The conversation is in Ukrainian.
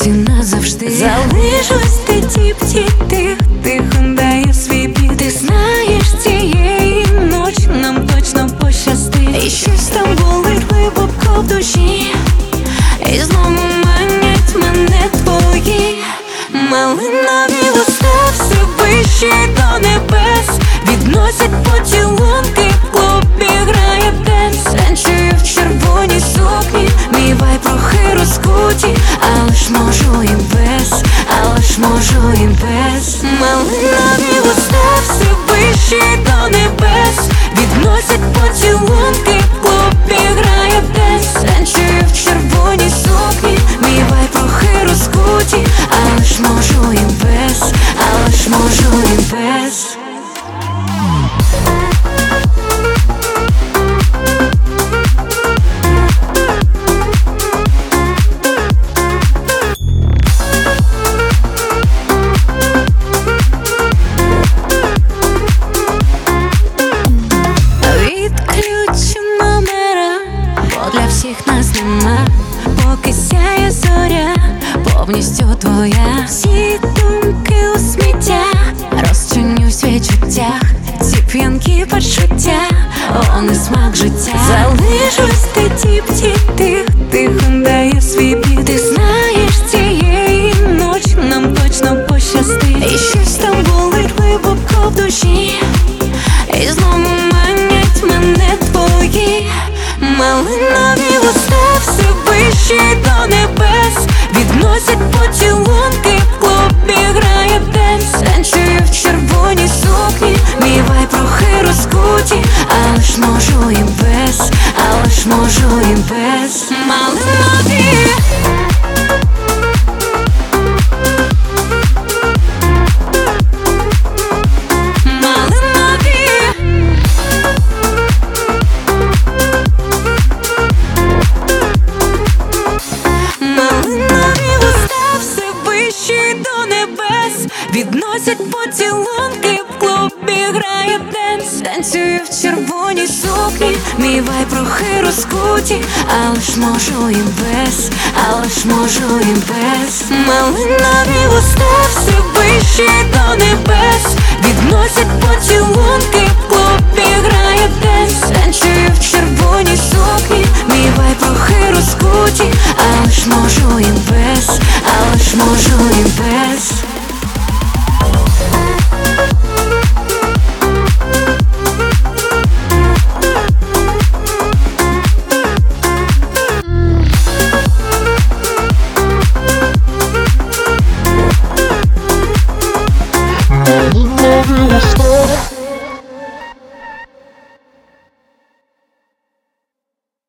серці назавжди. Залишусь ти тихо дає свій бід. Ти знаєш, цієї ночі нам точно пощастить. І щось там болить глибоко в душі, і знову манять мене твої малинові уста, все вище до небес. Відносять поцілунки, в клубі грає денс. Танцюю в червоній сукні, мій вайб трохи розкуті, але ж можу і без, але ж можу і без. Малинові уста, все вище до небес. Відносять поцілунки, в клубі грає денс. Танцюю в червоній сукні, мій вайб трохи розкуті, але ж можу і без, але ж можу і без. Відключу номера, бо для всіх нас нема. Поки сяє зоря, повністю твоя. Всі думки у сміття, розчинюсь в відчуттях. Ці п'янкі почуття, вони смак життя. Залишусь ти тихо дає свій бід. Ти знаєш, цієї ночі нам точно пощастить. І щось там болить глибоко в душі, і знову манять мене твої малинові уста, все вище до небес. Відносять поцілунки, в клубі грає денс. Танцюю в червоній сукні, мій вайб трохи розкуті, але ж можу і без, але ж можу і без. Малинові. Відносять поцілунки, в клубі грає денс. Танцюю в червоній сукні, мій вайб трохи розкуті, але ж можу і без, але ж можу і без. Малинові уста, все вище до небес. Відносять поцілунки, в клубі грає денс. Танцюю в червоній сукні, мій вайб трохи розкуті, але ж можу і без, але ж можу і без.